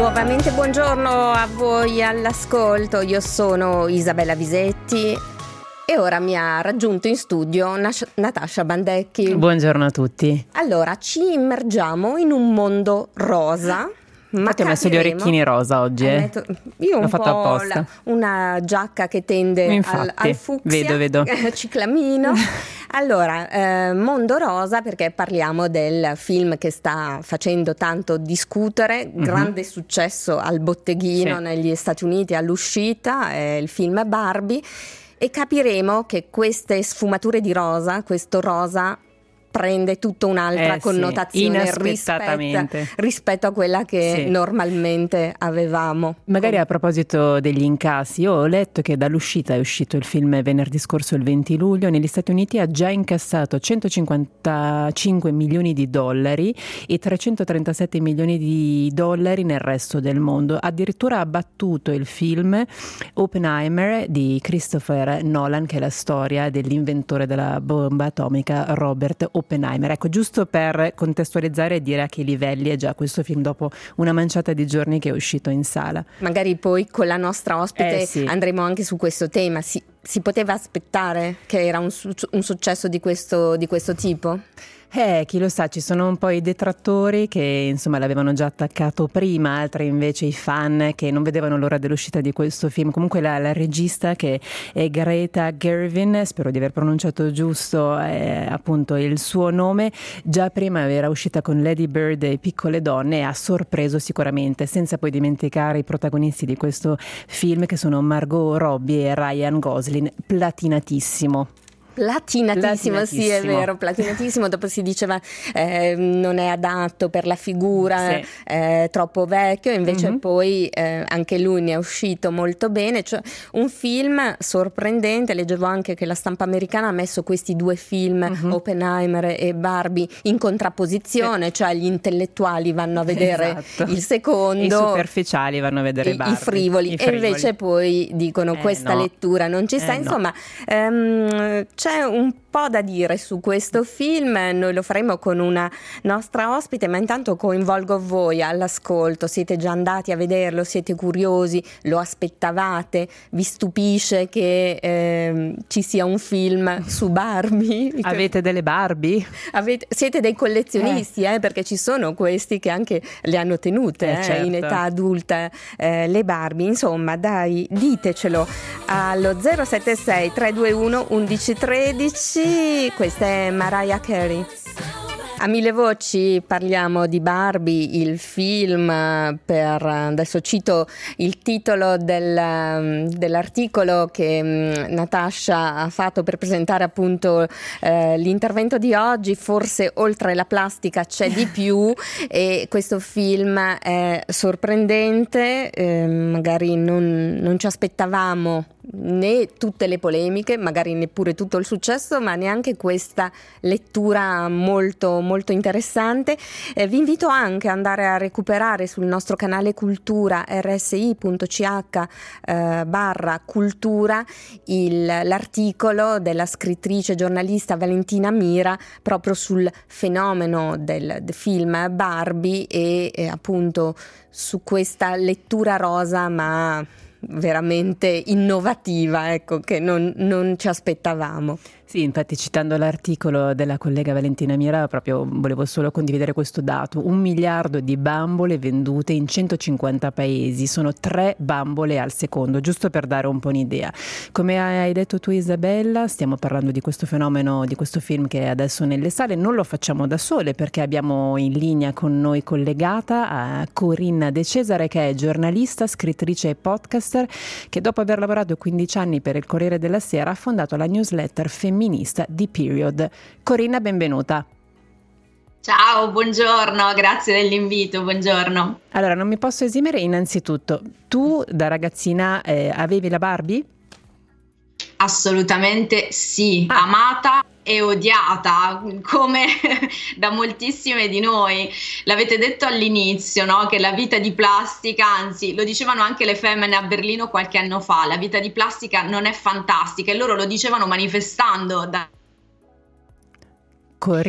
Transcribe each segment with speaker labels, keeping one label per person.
Speaker 1: Nuovamente buongiorno a voi all'ascolto, io sono Isabella Visetti e ora mi ha raggiunto in studio Natascia Bandecchi.
Speaker 2: Buongiorno a tutti.
Speaker 1: Allora, ci immergiamo in un mondo rosa. Ma
Speaker 2: ti ho messo gli orecchini rosa oggi,
Speaker 1: Io
Speaker 2: l'ho
Speaker 1: un
Speaker 2: fatto
Speaker 1: po'
Speaker 2: apposta.
Speaker 1: Una giacca che tende al fucsia,
Speaker 2: vedo.
Speaker 1: ciclamino. Allora, mondo rosa, perché parliamo del film che sta facendo tanto discutere, grande successo al botteghino negli Stati Uniti all'uscita, è il film Barbie, e capiremo che queste sfumature di rosa, questo rosa prende tutta un'altra connotazione rispetto a quella che normalmente avevamo.
Speaker 2: Magari a proposito degli incassi, io ho letto che dall'uscita è uscito il film venerdì scorso, il 20 luglio, negli Stati Uniti ha già incassato 155 milioni di dollari e 337 milioni di dollari nel resto del mondo. Addirittura ha battuto il film Oppenheimer di Christopher Nolan, che è la storia dell'inventore della bomba atomica Robert Oppenheimer. Ecco, giusto per contestualizzare e dire a che livelli è già questo film dopo una manciata di giorni che è uscito in sala.
Speaker 1: Magari poi con la nostra ospite andremo anche su questo tema. Si poteva aspettare che era un successo di questo tipo?
Speaker 2: Chi lo sa, ci sono un po' i detrattori che insomma l'avevano già attaccato prima, altri invece i fan che non vedevano l'ora dell'uscita di questo film. Comunque la regista, che è Greta Gerwig, spero di aver pronunciato giusto appunto il suo nome, già prima era uscita con Lady Bird e Piccole Donne e ha sorpreso sicuramente, senza poi dimenticare i protagonisti di questo film che sono Margot Robbie e Ryan Gosling. Platinatissimo, sì, è vero, platinatissimo. Dopo si diceva non è adatto per la figura, è troppo vecchio, invece poi anche lui ne è uscito molto bene. Cioè, un film sorprendente. Leggevo anche che la stampa americana ha messo questi due film, Oppenheimer e Barbie, in contrapposizione, cioè gli intellettuali vanno a vedere il secondo, i superficiali vanno a vedere Barbie,
Speaker 1: i frivoli, e invece poi dicono questa lettura non ci sta. Insomma, c'è un po' da dire su questo film, noi lo faremo con una nostra ospite, ma intanto coinvolgo voi all'ascolto. Siete già andati a vederlo? Siete curiosi? Lo aspettavate? Vi stupisce che ci sia un film su Barbie?
Speaker 2: Avete delle Barbie?
Speaker 1: Siete dei collezionisti, perché ci sono questi che anche le hanno tenute
Speaker 2: certo,
Speaker 1: in età adulta, le Barbie. Insomma, dai, ditecelo allo 076 321 1113. Questa è Mariah Carey. A mille voci parliamo di Barbie, il film, adesso cito il titolo dell'articolo che Natascia ha fatto per presentare appunto l'intervento di oggi. Forse oltre la plastica c'è di più, e questo film è sorprendente, magari non ci aspettavamo né tutte le polemiche, magari neppure tutto il successo, ma neanche questa lettura molto molto interessante. Vi invito anche ad andare a recuperare sul nostro canale Cultura, rsi.ch/cultura, l'articolo della scrittrice giornalista Valentina Mira proprio sul fenomeno del film Barbie e appunto su questa lettura rosa ma veramente innovativa, ecco, che non ci aspettavamo.
Speaker 2: Sì, infatti, citando l'articolo della collega Valentina Mira, proprio volevo solo condividere questo dato: 1 miliardo di bambole vendute in 150 paesi, sono 3 bambole al secondo, giusto per dare un po' un'idea. Come hai detto tu, Isabella, stiamo parlando di questo fenomeno, di questo film che è adesso nelle sale. Non lo facciamo da sole, perché abbiamo in linea con noi collegata a Corinna De Cesare, che è giornalista, scrittrice e podcaster, che dopo aver lavorato 15 anni per il Corriere della Sera ha fondato la newsletter femminista The Period. Corinna, benvenuta.
Speaker 3: Ciao, buongiorno, grazie dell'invito, buongiorno.
Speaker 2: Allora, non mi posso esimere innanzitutto. Tu da ragazzina avevi la Barbie?
Speaker 3: Assolutamente sì, amata e odiata come da moltissime di noi. L'avete detto all'inizio, no? Che la vita di plastica, anzi lo dicevano anche le femmine a Berlino qualche anno fa, la vita di plastica non è fantastica, e loro lo dicevano manifestando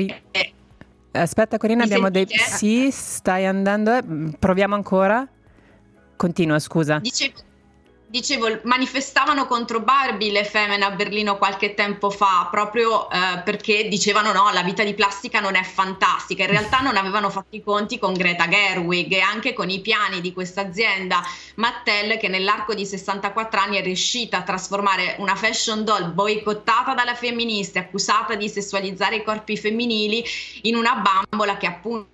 Speaker 2: Aspetta Corinna, abbiamo dei... Sì, stai andando, proviamo ancora? Continua, scusa.
Speaker 3: Dicevo, manifestavano contro Barbie le femmine a Berlino qualche tempo fa, proprio perché dicevano no, la vita di plastica non è fantastica. In realtà non avevano fatto i conti con Greta Gerwig e anche con i piani di questa azienda Mattel, che nell'arco di 64 anni è riuscita a trasformare una fashion doll boicottata dalle femministe, accusata di sessualizzare i corpi femminili, in una bambola che appunto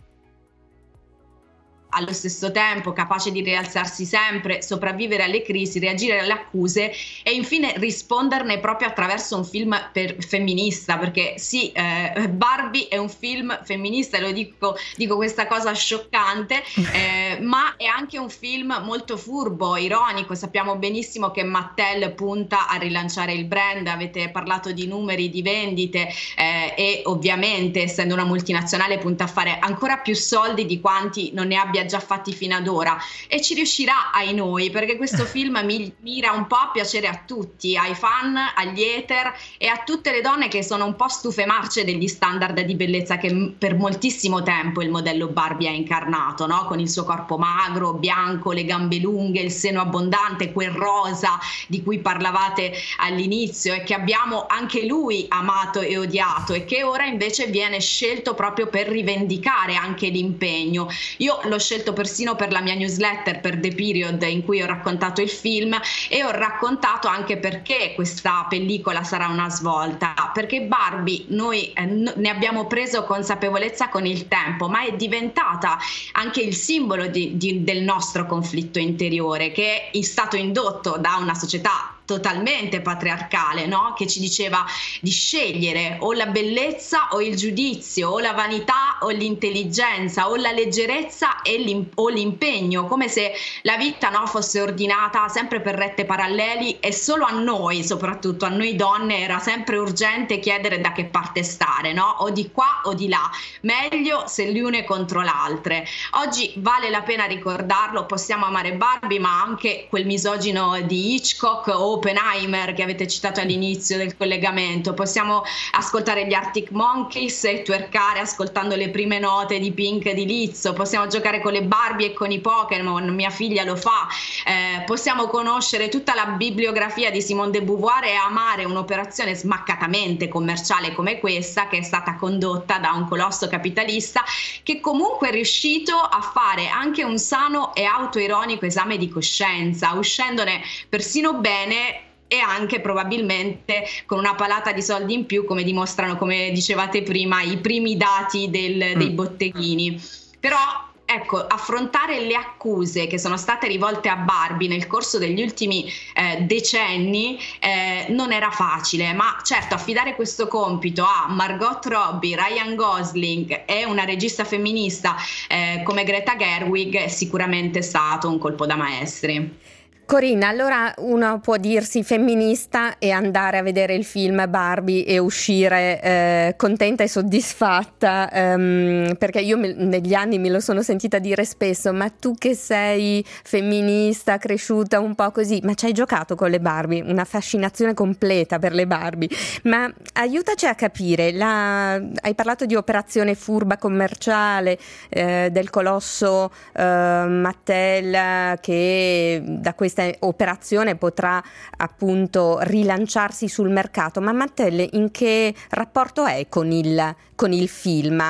Speaker 3: allo stesso tempo capace di rialzarsi sempre, sopravvivere alle crisi, reagire alle accuse e infine risponderne proprio attraverso un film femminista, perché sì, Barbie è un film femminista, e lo dico questa cosa scioccante, ma è anche un film molto furbo, ironico. Sappiamo benissimo che Mattel punta a rilanciare il brand, avete parlato di numeri di vendite, e ovviamente essendo una multinazionale punta a fare ancora più soldi di quanti non ne abbia già fatti fino ad ora, e ci riuscirà, ai noi, perché questo film mira un po' a piacere a tutti, ai fan, agli hater e a tutte le donne che sono un po' stufe marce degli standard di bellezza che per moltissimo tempo il modello Barbie ha incarnato, no? Con il suo corpo magro, bianco, le gambe lunghe, il seno abbondante, quel rosa di cui parlavate all'inizio e che abbiamo anche lui amato e odiato, e che ora invece viene scelto proprio per rivendicare anche l'impegno. Io l'ho scelto persino per la mia newsletter, per The Period, in cui ho raccontato il film, e ho raccontato anche perché questa pellicola sarà una svolta, perché Barbie noi ne abbiamo preso consapevolezza con il tempo, ma è diventata anche il simbolo del nostro conflitto interiore, che è stato indotto da una società totalmente patriarcale, no? Che ci diceva di scegliere o la bellezza o il giudizio, o la vanità o l'intelligenza, o la leggerezza o l'impegno, come se la vita, no, fosse ordinata sempre per rette paralleli, e solo a noi, soprattutto a noi donne, era sempre urgente chiedere da che parte stare, no? O di qua o di là, meglio se le une contro l'altre. Oggi vale la pena ricordarlo, possiamo amare Barbie, ma anche quel misogino di Hitchcock o Oppenheimer che avete citato all'inizio del collegamento. Possiamo ascoltare gli Arctic Monkeys e twerkare ascoltando le prime note di Pink e di Lizzo. Possiamo giocare con le Barbie e con i Pokémon, mia figlia lo fa. Possiamo conoscere tutta la bibliografia di Simone de Beauvoir e amare un'operazione smaccatamente commerciale come questa, che è stata condotta da un colosso capitalista che comunque è riuscito a fare anche un sano e autoironico esame di coscienza, uscendone persino bene, e anche probabilmente con una palata di soldi in più, come dimostrano, come dicevate prima, i primi dati dei botteghini. Però ecco, affrontare le accuse che sono state rivolte a Barbie nel corso degli ultimi decenni non era facile, ma certo affidare questo compito a Margot Robbie, Ryan Gosling e una regista femminista come Greta Gerwig è sicuramente stato un colpo da maestri.
Speaker 1: Corinna, allora uno può dirsi femminista e andare a vedere il film Barbie e uscire contenta e soddisfatta, perché io negli anni me lo sono sentita dire spesso: ma tu che sei femminista, cresciuta un po' così, ma ci hai giocato con le Barbie, una fascinazione completa per le Barbie. Ma aiutaci a capire, hai parlato di operazione furba commerciale, del colosso Mattel, che da questa operazione potrà appunto rilanciarsi sul mercato. Ma Mattel in che rapporto è con il film?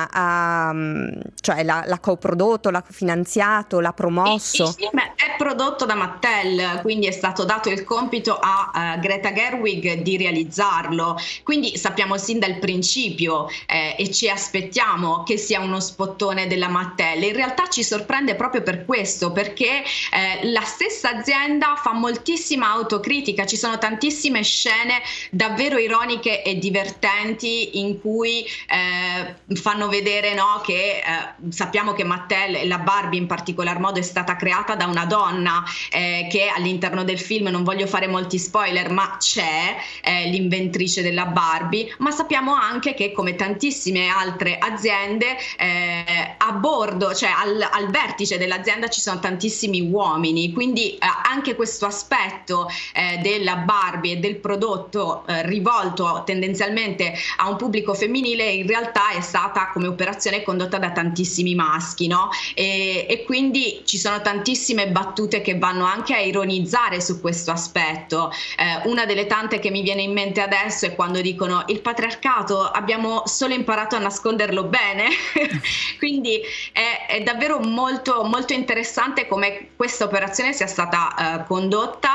Speaker 1: Cioè l'ha coprodotto, l'ha finanziato, l'ha promosso?
Speaker 3: Il film è prodotto da Mattel, quindi è stato dato il compito a Greta Gerwig di realizzarlo, quindi sappiamo sin dal principio e ci aspettiamo che sia uno spottone della Mattel. In realtà ci sorprende proprio per questo, perché la stessa azienda fa moltissima autocritica, ci sono tantissime scene davvero ironiche e divertenti in cui fanno vedere, no, che sappiamo che Mattel, e la Barbie in particolar modo, è stata creata da una donna che all'interno del film, non voglio fare molti spoiler, ma c'è l'inventrice della Barbie, ma sappiamo anche che, come tantissime altre aziende, a bordo, cioè al vertice dell'azienda ci sono tantissimi uomini, quindi anche anche questo aspetto della Barbie e del prodotto rivolto tendenzialmente a un pubblico femminile in realtà è stata come operazione condotta da tantissimi maschi, no? E quindi ci sono tantissime battute che vanno anche a ironizzare su questo aspetto. Una delle tante che mi viene in mente adesso è quando dicono: il patriarcato abbiamo solo imparato a nasconderlo bene. Quindi è davvero molto, molto interessante come questa operazione sia stata condotta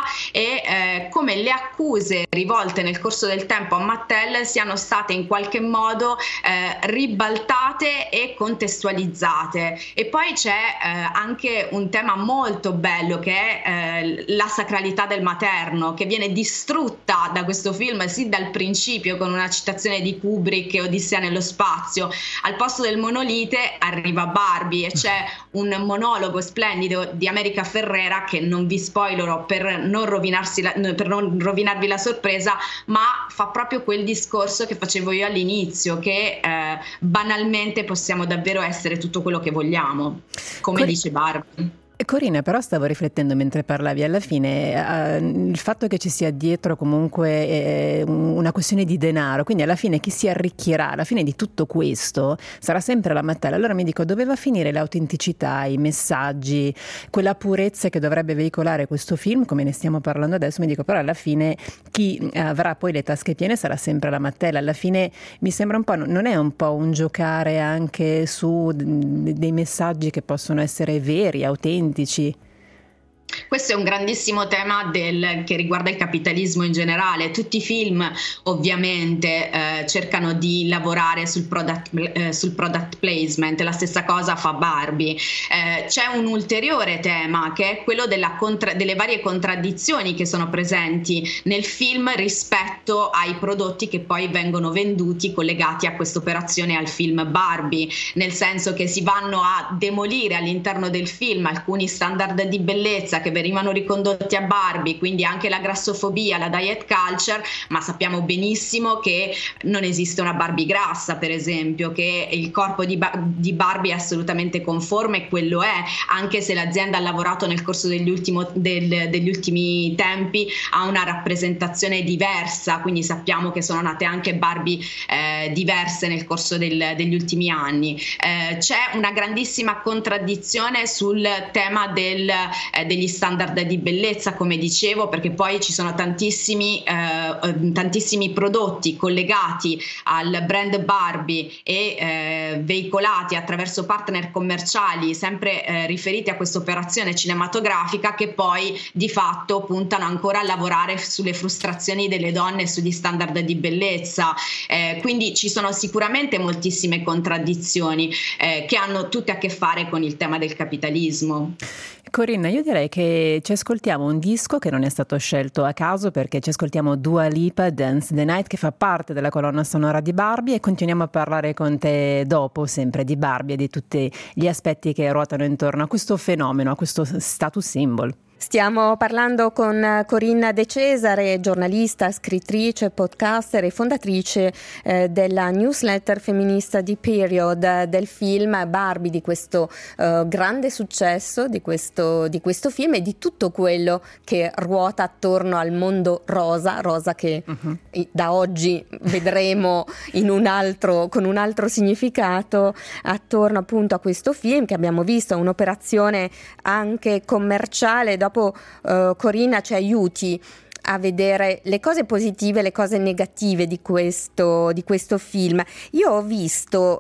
Speaker 3: e come le accuse rivolte nel corso del tempo a Mattel siano state in qualche modo ribaltate e contestualizzate. E poi c'è anche un tema molto bello che è la sacralità del materno, che viene distrutta da questo film sì dal principio, con una citazione di Kubrick e Odissea nello spazio. Al posto del monolite arriva Barbie e c'è un monologo splendido di America Ferrera che non vi spoilerò per non rovinarvi la sorpresa, ma fa proprio quel discorso che facevo io all'inizio, che banalmente possiamo davvero essere tutto quello che vogliamo, come dice Barbie.
Speaker 2: Corina, però stavo riflettendo mentre parlavi, alla fine il fatto che ci sia dietro comunque una questione di denaro, quindi alla fine chi si arricchirà alla fine di tutto questo sarà sempre la Mattel. Allora mi dico, doveva finire l'autenticità, i messaggi, quella purezza che dovrebbe veicolare questo film, come ne stiamo parlando adesso. Mi dico, però alla fine chi avrà poi le tasche piene sarà sempre la Mattel. Alla fine mi sembra un po', non è un po' un giocare anche su dei messaggi che possono essere veri, autentici?
Speaker 3: Questo è un grandissimo tema che riguarda il capitalismo in generale. Tutti i film ovviamente cercano di lavorare sul product placement, la stessa cosa fa Barbie. C'è un ulteriore tema che è quello delle varie contraddizioni che sono presenti nel film rispetto ai prodotti che poi vengono venduti collegati a questa operazione, al film Barbie, nel senso che si vanno a demolire all'interno del film alcuni standard di bellezza che venivano ricondotti a Barbie, quindi anche la grassofobia, la diet culture, ma sappiamo benissimo che non esiste una Barbie grassa, per esempio, che il corpo di Barbie è assolutamente conforme, e quello è, anche se l'azienda ha lavorato nel corso degli ultimi tempi a una rappresentazione diversa, quindi sappiamo che sono nate anche Barbie diverse nel corso degli ultimi anni. C'è una grandissima contraddizione sul tema degli standard di bellezza, come dicevo, perché poi ci sono tantissimi prodotti collegati al brand Barbie e veicolati attraverso partner commerciali sempre riferiti a questa operazione cinematografica, che poi di fatto puntano ancora a lavorare sulle frustrazioni delle donne e sugli standard di bellezza. Quindi ci sono sicuramente moltissime contraddizioni che hanno tutte a che fare con il tema del capitalismo.
Speaker 2: Corinna, io direi che ci ascoltiamo un disco che non è stato scelto a caso, perché ci ascoltiamo Dua Lipa, Dance the Night, che fa parte della colonna sonora di Barbie, e continuiamo a parlare con te dopo, sempre di Barbie e di tutti gli aspetti che ruotano intorno a questo fenomeno, a questo status symbol.
Speaker 1: Stiamo parlando con Corinna De Cesare, giornalista, scrittrice, podcaster e fondatrice della newsletter femminista di Period, del film Barbie, di questo grande successo di questo film e di tutto quello che ruota attorno al mondo rosa che da oggi vedremo con un altro significato attorno appunto a questo film, che abbiamo visto un'operazione anche commerciale. Dopo Corinna ci aiuti a vedere le cose positive e le cose negative di questo film. Io ho visto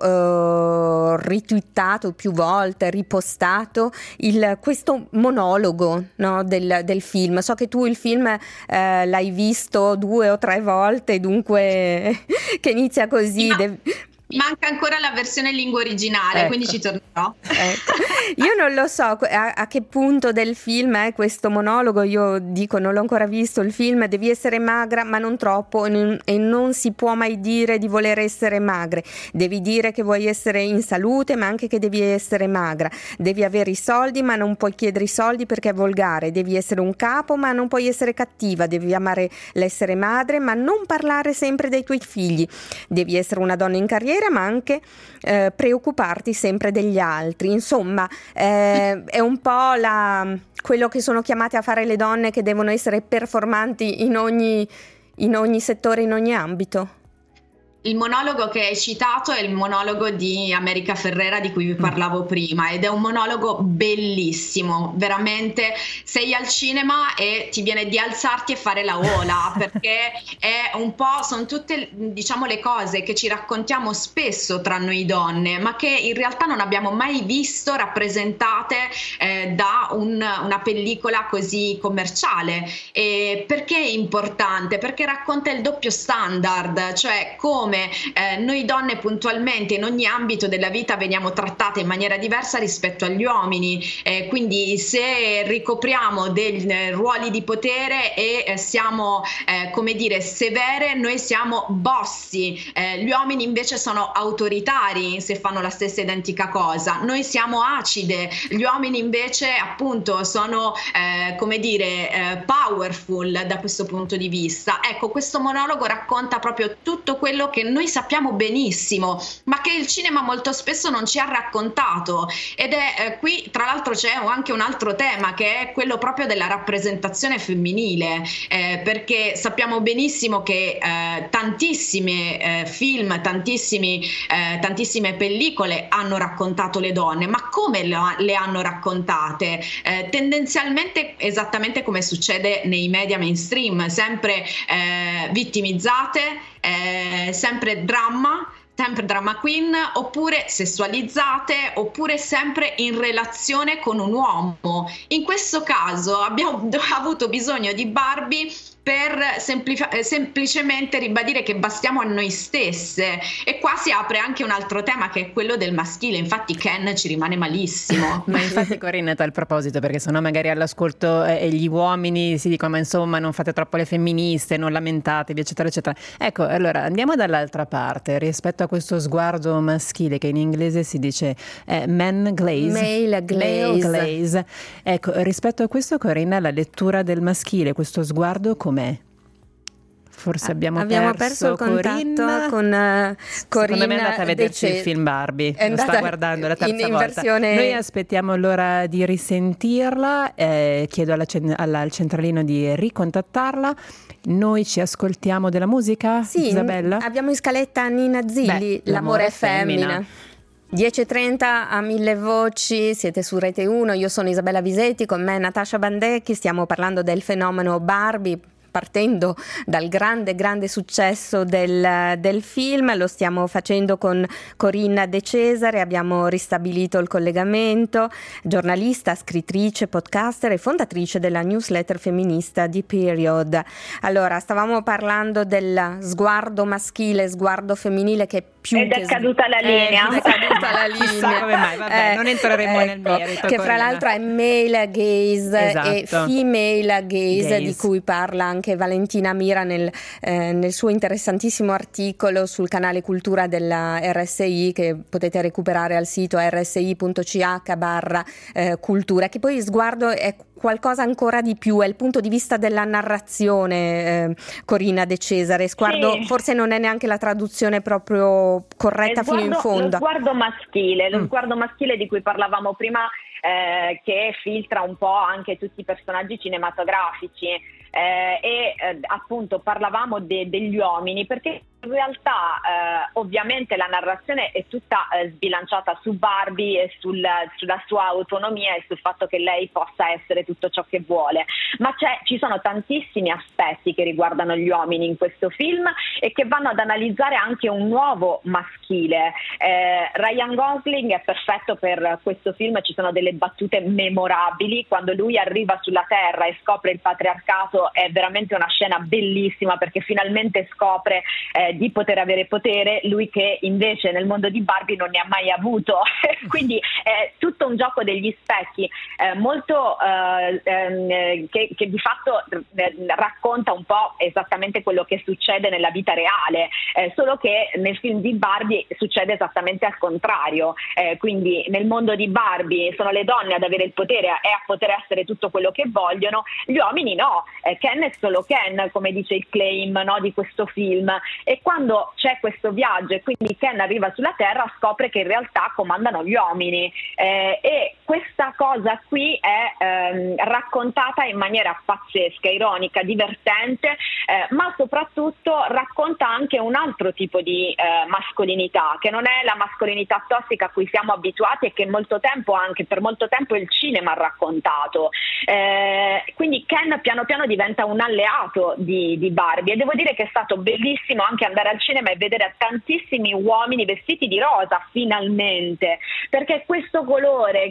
Speaker 1: ritwittato più volte, ripostato questo monologo, no, del film. So che tu il film l'hai visto 2 o 3 volte, dunque che inizia così.
Speaker 3: Manca ancora la versione in lingua originale, ecco. Quindi ci tornerò.
Speaker 1: Ecco. Io non lo so a che punto del film è questo monologo. Io dico, non l'ho ancora visto il film. Devi essere magra, ma non troppo, e non si può mai dire di voler essere magre. Devi dire che vuoi essere in salute, ma anche che devi essere magra. Devi avere i soldi, ma non puoi chiedere i soldi perché è volgare. Devi essere un capo, ma non puoi essere cattiva. Devi amare l'essere madre, ma non parlare sempre dei tuoi figli. Devi essere una donna in carriera, potere, ma anche preoccuparti sempre degli altri. Insomma, è un po' quello che sono chiamate a fare le donne, che devono essere performanti in ogni settore, in ogni ambito.
Speaker 3: Il monologo che hai citato è il monologo di America Ferrera di cui vi parlavo prima, ed è un monologo bellissimo, veramente. Sei al cinema e ti viene di alzarti e fare la ola, perché è un po', sono tutte, diciamo, le cose che ci raccontiamo spesso tra noi donne, ma che in realtà non abbiamo mai visto rappresentate da una pellicola così commerciale. E perché è importante? Perché racconta il doppio standard, cioè come noi donne puntualmente in ogni ambito della vita veniamo trattate in maniera diversa rispetto agli uomini, quindi se ricopriamo dei ruoli di potere e siamo come dire severe, noi siamo bossi, gli uomini invece sono autoritari se fanno la stessa identica cosa, noi siamo acide, gli uomini invece appunto sono come dire powerful da questo punto di vista. Ecco, questo monologo racconta proprio tutto quello che noi sappiamo benissimo, ma che il cinema molto spesso non ci ha raccontato. Ed è qui, tra l'altro, c'è anche un altro tema, che è quello proprio della rappresentazione femminile, perché sappiamo benissimo che tantissime film, tantissime pellicole hanno raccontato le donne, ma come le hanno raccontate? Tendenzialmente esattamente come succede nei media mainstream, sempre vittimizzate, sempre drama queen, oppure sessualizzate, oppure sempre in relazione con un uomo. In questo caso abbiamo avuto bisogno di Barbie per semplicemente ribadire che bastiamo a noi stesse, e qua si apre anche un altro tema, che è quello del maschile. Infatti Ken ci rimane malissimo.
Speaker 2: Ma infatti, Corinna, a tal proposito, perché sennò magari all'ascolto gli uomini si dicono: ma insomma, non fate troppo le femministe, non lamentatevi, eccetera eccetera. Ecco, allora andiamo dall'altra parte rispetto a questo sguardo maschile, che in inglese si dice male gaze. Ecco, rispetto a questo, Corinna, la lettura del maschile, questo sguardo com'è? Forse abbiamo perso
Speaker 1: il contatto con Corinna.
Speaker 2: Secondo me è andata a vedersi il film Barbie, lo sta guardando la terza volta.
Speaker 1: Versione...
Speaker 2: Noi aspettiamo allora di risentirla, chiedo al centralino di ricontattarla. Noi ci ascoltiamo della musica,
Speaker 1: sì,
Speaker 2: Isabella?
Speaker 1: Abbiamo in scaletta Nina Zilli, L'amore è femmina. 10.30 a 1000 voci, siete su Rete 1, io sono Isabella Visetti, con me Natascia Bandecchi, stiamo parlando del fenomeno Barbie, partendo dal grande successo del film. Lo stiamo facendo con Corinna De Cesare, abbiamo ristabilito il collegamento, giornalista, scrittrice, podcaster e fondatrice della newsletter femminista di Period. Allora, stavamo parlando del sguardo maschile, sguardo femminile, che più
Speaker 4: ed è caduta la linea.
Speaker 1: È caduta la linea.
Speaker 2: Chissà come mai, vabbè, non entreremo nel merito.
Speaker 1: Che fra l'altro è male gaze, esatto, e female gaze, di cui parla anche Valentina Mira nel suo interessantissimo articolo sul canale Cultura della RSI, che potete recuperare al sito rsi.ch/cultura, che poi sguardo è qualcosa ancora di più, è il punto di vista della narrazione, Corinna De Cesare. Sguardo, sì, forse non è neanche la traduzione proprio corretta fino in fondo.
Speaker 4: Lo sguardo maschile di cui parlavamo prima, che filtra un po' anche tutti i personaggi cinematografici, appunto parlavamo degli uomini, perché in realtà ovviamente la narrazione è tutta sbilanciata su Barbie e sulla sua autonomia e sul fatto che lei possa essere tutto ciò che vuole, ma ci sono tantissimi aspetti che riguardano gli uomini in questo film e che vanno ad analizzare anche un nuovo maschile. Ryan Gosling è perfetto per questo film, ci sono delle battute memorabili quando lui arriva sulla Terra e scopre il patriarcato. È veramente una scena bellissima, perché finalmente scopre di poter avere potere, lui che invece nel mondo di Barbie non ne ha mai avuto. Quindi è tutto un gioco degli specchi molto che di fatto racconta un po' esattamente quello che succede nella vita vita reale, solo che nel film di Barbie succede esattamente al contrario, quindi nel mondo di Barbie sono le donne ad avere il potere e a poter essere tutto quello che vogliono, gli uomini no, Ken è solo Ken, come dice il claim, no, di questo film, e quando c'è questo viaggio e quindi Ken arriva sulla Terra scopre che in realtà comandano gli uomini, e questa cosa qui è raccontata in maniera pazzesca, ironica, divertente, ma soprattutto racconta anche un altro tipo di mascolinità, che non è la mascolinità tossica a cui siamo abituati e che per molto tempo il cinema ha raccontato. Quindi Ken piano piano diventa un alleato di Barbie, e devo dire che è stato bellissimo anche andare al cinema e vedere tantissimi uomini vestiti di rosa finalmente, perché questo colore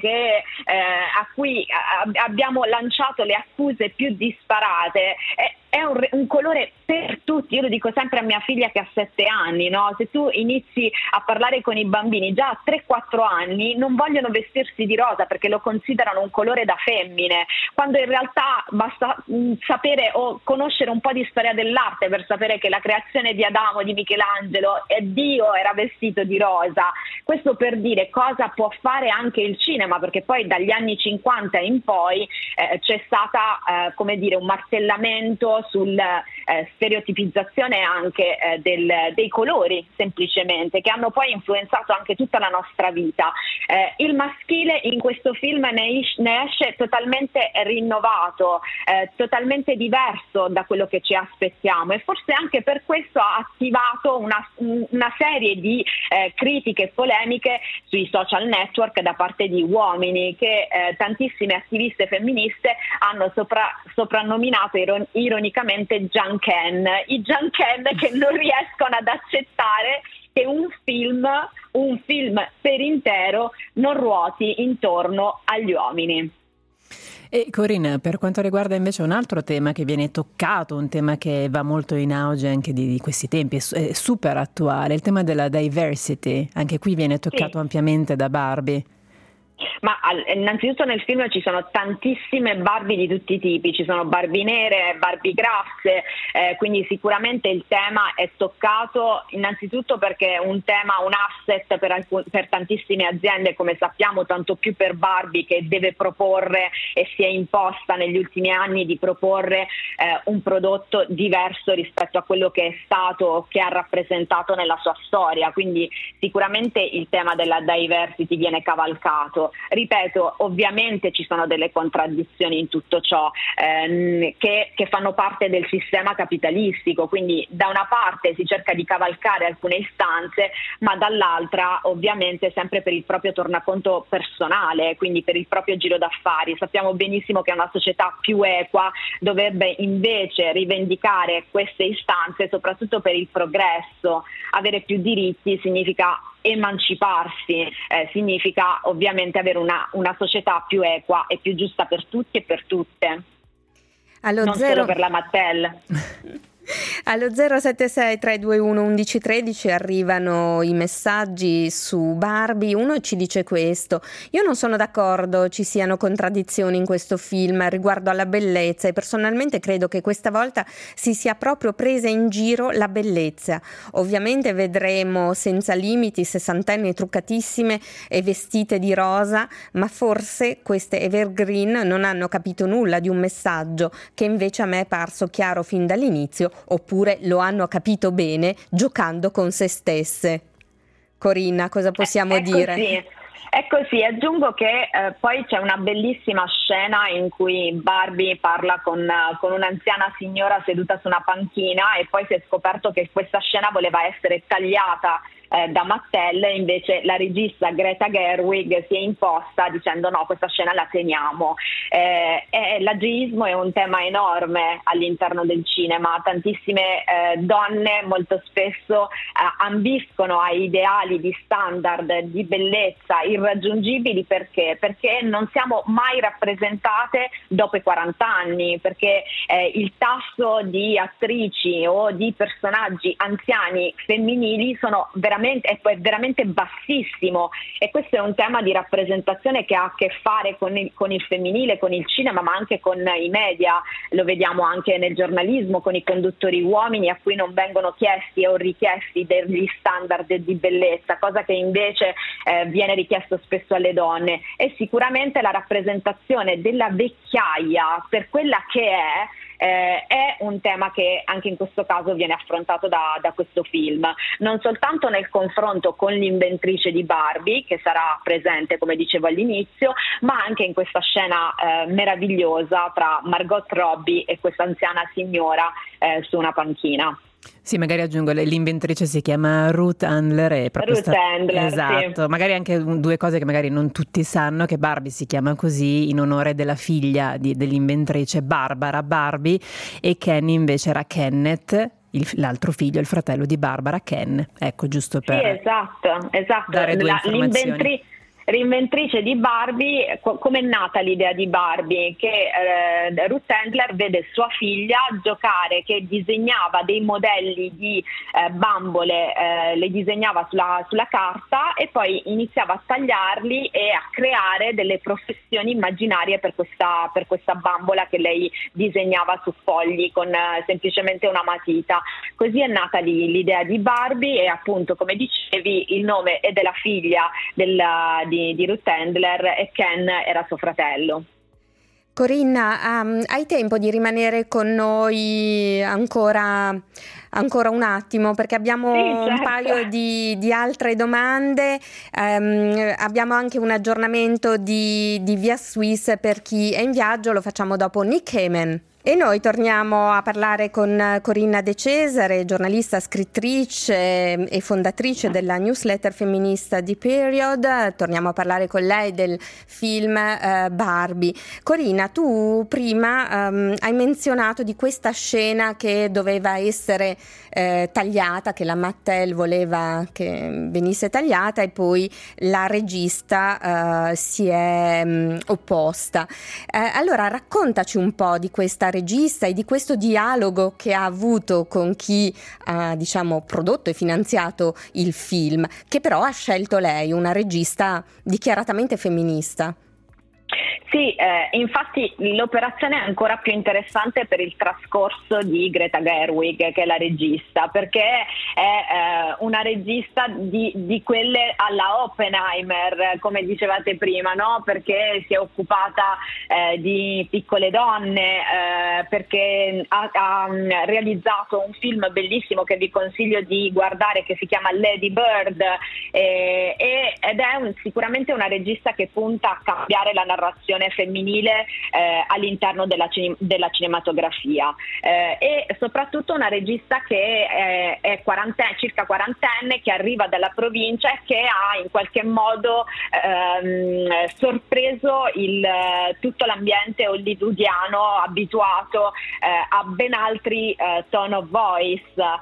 Speaker 4: a cui abbiamo lanciato le accuse più disparate è un colore per tutti. Io lo dico sempre a mia figlia che ha 7 anni, no? Se tu inizi a parlare con i bambini già a 3-4 anni, non vogliono vestirsi di rosa perché lo considerano un colore da femmine, quando in realtà basta sapere o conoscere un po' di storia dell'arte per sapere che la creazione di Adamo, di Michelangelo, e Dio era vestito di rosa. Questo per dire cosa può fare anche il cinema, perché poi dagli anni 50 in poi c'è stata un martellamento sul stereotipizzazione anche dei colori, semplicemente, che hanno poi influenzato anche tutta la nostra vita. Il maschile in questo film ne esce totalmente rinnovato, totalmente diverso da quello che ci aspettiamo, e forse anche per questo ha attivato una serie di critiche e polemiche sui social network da parte di uomini, che tantissime attiviste femministe hanno soprannominato ironicamente Junken, i Junken che non riescono ad accettare che un film per intero non ruoti intorno agli uomini.
Speaker 2: E Corinna, per quanto riguarda invece un altro tema che viene toccato, un tema che va molto in auge anche di questi tempi, è super attuale, il tema della diversity, anche qui viene toccato ampiamente da Barbie.
Speaker 4: Ma innanzitutto nel film ci sono tantissime Barbie di tutti i tipi, ci sono Barbie nere, Barbie grasse, quindi sicuramente il tema è toccato innanzitutto perché è un tema, un asset per tantissime aziende, come sappiamo, tanto più per Barbie, che deve proporre e si è imposta negli ultimi anni di proporre un prodotto diverso rispetto a quello che è stato, che ha rappresentato nella sua storia, quindi sicuramente il tema della diversity viene cavalcato. Ripeto, ovviamente ci sono delle contraddizioni in tutto ciò, che fanno parte del sistema capitalistico, quindi da una parte si cerca di cavalcare alcune istanze, ma dall'altra ovviamente sempre per il proprio tornaconto personale, quindi per il proprio giro d'affari. Sappiamo benissimo che una società più equa dovrebbe invece rivendicare queste istanze, soprattutto per il progresso. Avere più diritti significa emanciparsi, significa ovviamente avere una società più equa e più giusta per tutti e per tutte, non solo per la Mattel.
Speaker 1: Allo 076 321 1113 arrivano i messaggi su Barbie. Uno ci dice questo: io non sono d'accordo ci siano contraddizioni in questo film riguardo alla bellezza, e personalmente credo che questa volta si sia proprio presa in giro la bellezza. Ovviamente vedremo senza limiti sessantenni truccatissime e vestite di rosa, ma forse queste evergreen non hanno capito nulla di un messaggio che invece a me è parso chiaro fin dall'inizio, oppure lo hanno capito bene giocando con se stesse. Corinna, cosa possiamo dire?
Speaker 4: È così, aggiungo che poi c'è una bellissima scena in cui Barbie parla con un'anziana signora seduta su una panchina, e poi si è scoperto che questa scena voleva essere tagliata da Mattel, invece la regista Greta Gerwig si è imposta dicendo no, questa scena la teniamo. L'ageismo è un tema enorme all'interno del cinema, tantissime donne molto spesso ambiscono a ideali di standard di bellezza irraggiungibili, perché non siamo mai rappresentate dopo i 40 anni, perché il tasso di attrici o di personaggi anziani femminili sono veramente è veramente bassissimo, e questo è un tema di rappresentazione che ha a che fare con il femminile, con il cinema, ma anche con i media. Lo vediamo anche nel giornalismo, con i conduttori uomini a cui non vengono chiesti o richiesti degli standard di bellezza, cosa che invece viene richiesto spesso alle donne. E sicuramente la rappresentazione della vecchiaia per quella che è un tema che anche in questo caso viene affrontato da questo film, non soltanto nel confronto con l'inventrice di Barbie, che sarà presente come dicevo all'inizio, ma anche in questa scena meravigliosa tra Margot Robbie e questa anziana signora su una panchina.
Speaker 2: Sì, magari aggiungo, l'inventrice si chiama Ruth Handler, è proprio
Speaker 4: Handler,
Speaker 2: esatto,
Speaker 4: sì.
Speaker 2: Magari anche due cose che magari non tutti sanno, che Barbie si chiama così in onore della figlia dell'inventrice Barbara Barbie, e Ken invece era Kenneth, l'altro figlio, il fratello di Barbara, Ken. Ecco, giusto per
Speaker 4: esatto.
Speaker 2: dare due informazioni.
Speaker 4: L'inventrice di Barbie, come è nata l'idea di Barbie? Che Ruth Handler vede sua figlia giocare, che disegnava dei modelli di bambole, le disegnava sulla carta e poi iniziava a tagliarli e a creare delle professioni immaginarie per questa bambola che lei disegnava su fogli con semplicemente una matita. Così è nata l'idea di Barbie, e appunto, come dicevi, il nome è della figlia di Ruth Handler, e Ken era suo fratello.
Speaker 1: Corinna, hai tempo di rimanere con noi ancora un attimo, perché abbiamo un paio di altre domande. Abbiamo anche un aggiornamento di Via Swiss per chi è in viaggio, lo facciamo dopo Nick Kamen. E noi torniamo a parlare con Corinna De Cesare, giornalista, scrittrice e fondatrice della newsletter femminista The Period. Torniamo a parlare con lei del film Barbie. Corinna, tu prima hai menzionato di questa scena che doveva essere tagliata, che la Mattel voleva che venisse tagliata, e poi la regista si è opposta. Allora raccontaci un po' di questa regista e di questo dialogo che ha avuto con chi ha, prodotto e finanziato il film, che però ha scelto lei, una regista dichiaratamente femminista.
Speaker 4: Sì, infatti l'operazione è ancora più interessante per il trascorso di Greta Gerwig, che è la regista, perché è una regista di quelle alla Oppenheimer, come dicevate prima, no? Perché si è occupata di piccole donne, perché ha realizzato un film bellissimo che vi consiglio di guardare, che si chiama Lady Bird, ed è sicuramente una regista che punta a cambiare la narrazione femminile all'interno della cinematografia, e soprattutto una regista che è circa quarantenne, che arriva dalla provincia e che ha in qualche modo sorpreso tutto l'ambiente hollywoodiano abituato a ben altri tone of voice.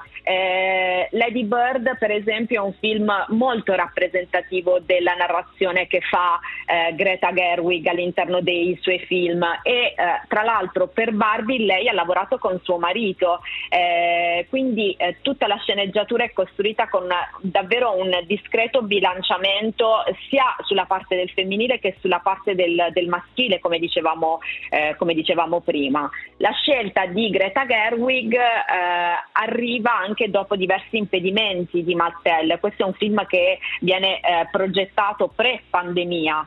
Speaker 4: Lady Bird, per esempio, è un film molto rappresentativo della narrazione che fa Greta Gerwig all'interno dei suoi film, e tra l'altro per Barbie lei ha lavorato con suo marito, quindi tutta la sceneggiatura è costruita con davvero un discreto bilanciamento sia sulla parte del femminile che sulla parte del maschile, come dicevamo prima. La scelta di Greta Gerwig arriva anche dopo diversi impedimenti di Mattel. Questo è un film che viene progettato pre-pandemia,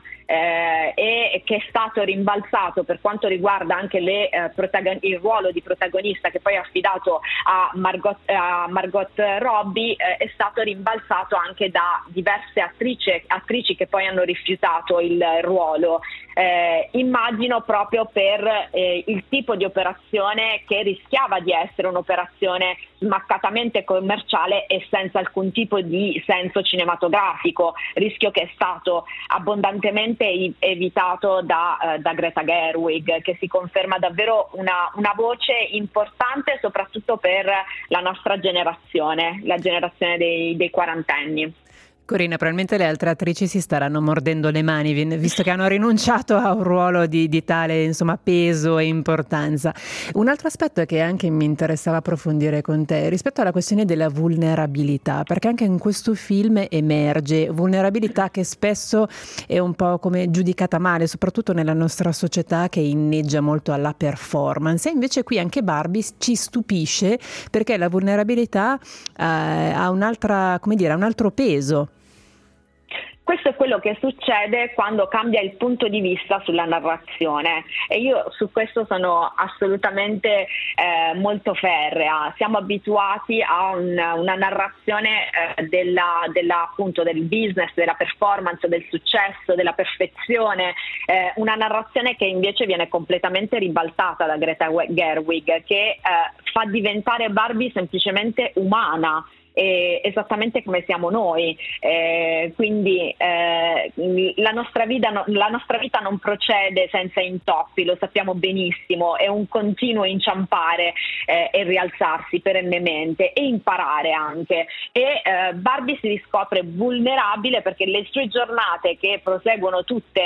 Speaker 4: e che è stato rimbalzato per quanto riguarda anche il ruolo di protagonista, che poi è affidato a Margot Robbie, è stato rimbalzato anche da diverse attrici che poi hanno rifiutato il ruolo. Immagino proprio per il tipo di operazione che rischiava di essere un'operazione smaccatamente commerciale e senza alcun tipo di senso cinematografico, rischio che è stato abbondantemente evitato da Greta Gerwig, che si conferma davvero una voce importante soprattutto per la nostra generazione, la generazione dei quarantenni.
Speaker 2: Corina, probabilmente le altre attrici si staranno mordendo le mani, visto che hanno rinunciato a un ruolo di tale, insomma, peso e importanza. Un altro aspetto che anche mi interessava approfondire con te, rispetto alla questione della vulnerabilità, perché anche in questo film emerge vulnerabilità che spesso è un po' come giudicata male, soprattutto nella nostra società che inneggia molto alla performance. E invece qui anche Barbie ci stupisce, perché la vulnerabilità ha un'altra, come dire, ha un altro peso.
Speaker 4: Questo è quello che succede quando cambia il punto di vista sulla narrazione, e io su questo sono assolutamente molto ferrea. Siamo abituati a una narrazione appunto del business, della performance, del successo, della perfezione, una narrazione che invece viene completamente ribaltata da Greta Gerwig, che fa diventare Barbie semplicemente umana, esattamente come siamo noi, quindi la nostra vita non procede senza intoppi, lo sappiamo benissimo, è un continuo inciampare e rialzarsi perennemente e imparare anche, e Barbie si riscopre vulnerabile perché le sue giornate, che proseguono tutte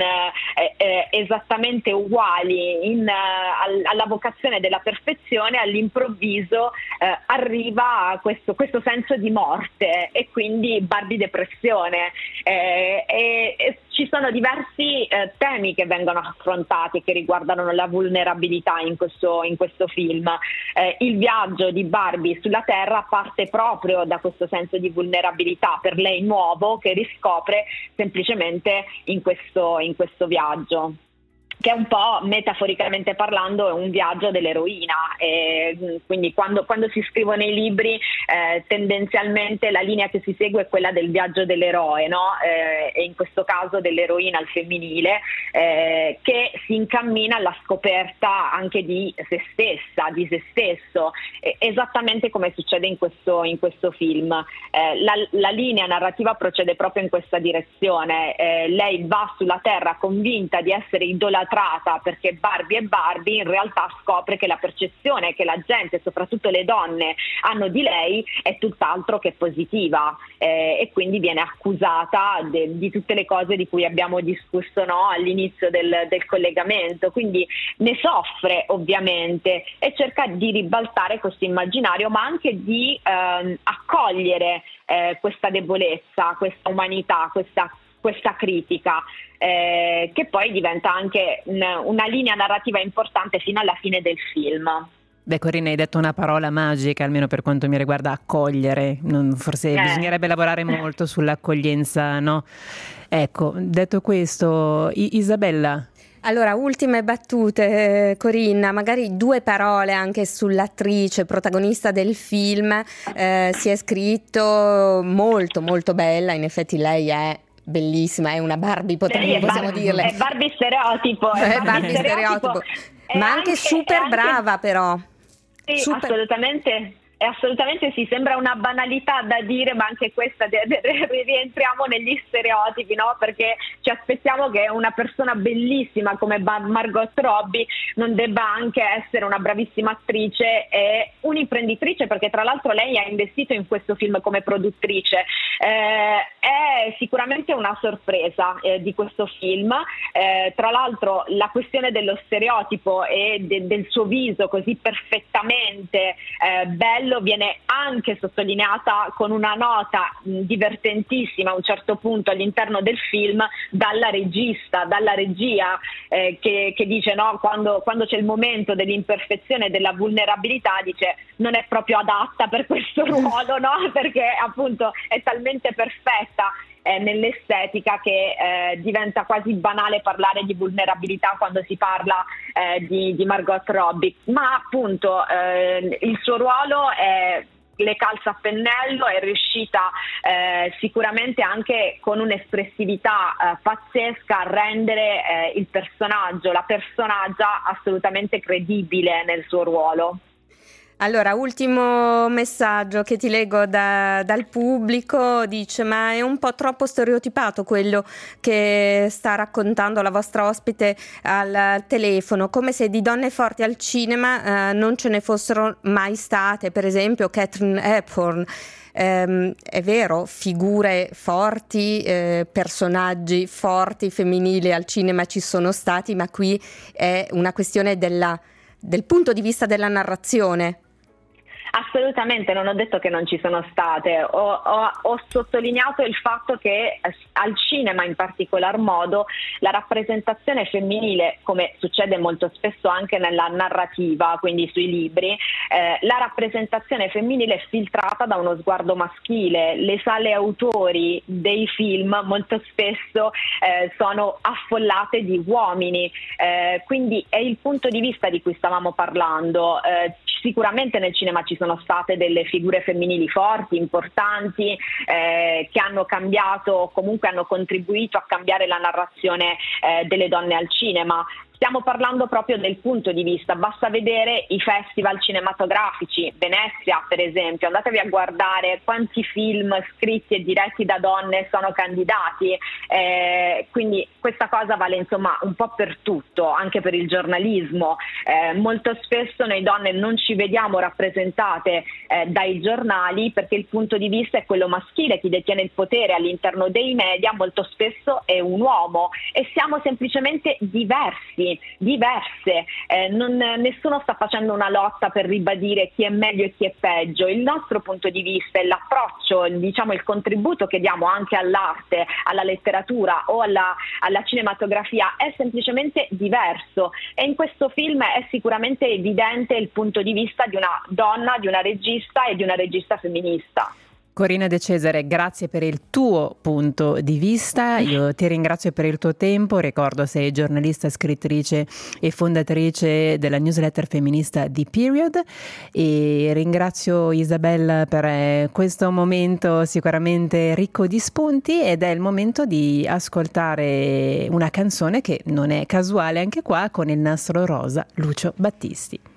Speaker 4: esattamente uguali alla vocazione della perfezione, all'improvviso arriva a questo senso di morte, e quindi Barbie depressione, e ci sono diversi temi che vengono affrontati che riguardano la vulnerabilità in questo film. Il viaggio di Barbie sulla Terra parte proprio da questo senso di vulnerabilità per lei nuovo, che riscopre semplicemente in questo viaggio, che è un po', metaforicamente parlando, è un viaggio dell'eroina, e quindi quando si scrivono i libri tendenzialmente la linea che si segue è quella del viaggio dell'eroe, no? E in questo caso dell'eroina al femminile, che si incammina alla scoperta anche di se stessa, di se stesso, esattamente come succede in questo film. La linea narrativa procede proprio in questa direzione. Lei va sulla Terra convinta di essere idolatrata perché Barbie è Barbie, in realtà scopre che la percezione che la gente, soprattutto le donne, hanno di lei è tutt'altro che positiva, e quindi viene accusata di tutte le cose di cui abbiamo discusso, no, all'inizio del collegamento, quindi ne soffre ovviamente e cerca di ribaltare questo immaginario, ma anche di accogliere questa debolezza, questa umanità, questa critica, che poi diventa anche una linea narrativa importante fino alla fine del film.
Speaker 2: Beh, Corina, hai detto una parola magica, almeno per quanto mi riguarda, accogliere. Forse bisognerebbe lavorare molto sull'accoglienza, no? Ecco, detto questo, Isabella.
Speaker 1: Allora, ultime battute, Corinna, magari 2 parole anche sull'attrice protagonista del film. Si è scritto molto molto bella, in effetti lei è bellissima, è una Barbie, possiamo dirle.
Speaker 4: È Barbie stereotipo.
Speaker 1: È Barbie stereotipo. Ma anche super brava, però.
Speaker 4: Sì, assolutamente sì, sembra una banalità da dire, ma anche questa rientriamo negli stereotipi, no? Perché ci aspettiamo che una persona bellissima come Margot Robbie non debba anche essere una bravissima attrice e un'imprenditrice, perché tra l'altro lei ha investito in questo film come produttrice. È sicuramente una sorpresa di questo film. Tra l'altro la questione dello stereotipo e del suo viso così perfettamente bello viene anche sottolineata con una nota divertentissima a un certo punto all'interno del film dalla regia, che dice, no, quando c'è il momento dell'imperfezione e della vulnerabilità, dice non è proprio adatta per questo ruolo, no? Perché appunto è talmente perfetta nell'estetica che diventa quasi banale parlare di vulnerabilità quando si parla di Margot Robbie, ma appunto il suo ruolo le calza a pennello, è riuscita sicuramente anche con un'espressività pazzesca a rendere il personaggio, la personaggia assolutamente credibile nel suo ruolo.
Speaker 1: Allora, ultimo messaggio che ti leggo dal pubblico, dice: ma è un po' troppo stereotipato quello che sta raccontando la vostra ospite al telefono, come se di donne forti al cinema non ce ne fossero mai state, per esempio Katharine Hepburn. È vero, figure forti, personaggi forti femminili al cinema ci sono stati, ma qui è una questione del punto di vista della narrazione.
Speaker 4: Assolutamente, non ho detto che non ci sono state, ho sottolineato il fatto che al cinema in particolar modo la rappresentazione femminile, come succede molto spesso anche nella narrativa, quindi sui libri, la rappresentazione femminile è filtrata da uno sguardo maschile. Le sale autori dei film molto spesso sono affollate di uomini, quindi è il punto di vista di cui stavamo parlando. Sicuramente nel cinema ci sono state delle figure femminili forti, importanti, che hanno cambiato, comunque hanno contribuito a cambiare la narrazione delle donne al cinema. Stiamo parlando proprio del punto di vista, basta vedere i festival cinematografici, Venezia per esempio, andatevi a guardare quanti film scritti e diretti da donne sono candidati, quindi questa cosa vale insomma un po' per tutto, anche per il giornalismo. Molto spesso noi donne non ci vediamo rappresentate dai giornali perché il punto di vista è quello maschile, chi detiene il potere all'interno dei media molto spesso è un uomo e siamo semplicemente diverse. Nessuno sta facendo una lotta per ribadire chi è meglio e chi è peggio. Il nostro punto di vista e l'approccio, diciamo il contributo che diamo anche all'arte, alla letteratura o alla cinematografia è semplicemente diverso e in questo film è sicuramente evidente il punto di vista di una donna, di una regista e di una regista femminista.
Speaker 2: Corina De Cesare, grazie per il tuo punto di vista, io ti ringrazio per il tuo tempo, ricordo sei giornalista, scrittrice e fondatrice della newsletter femminista The Period e ringrazio Isabella per questo momento sicuramente ricco di spunti ed è il momento di ascoltare una canzone che non è casuale anche qua con il nastro rosa Lucio Battisti.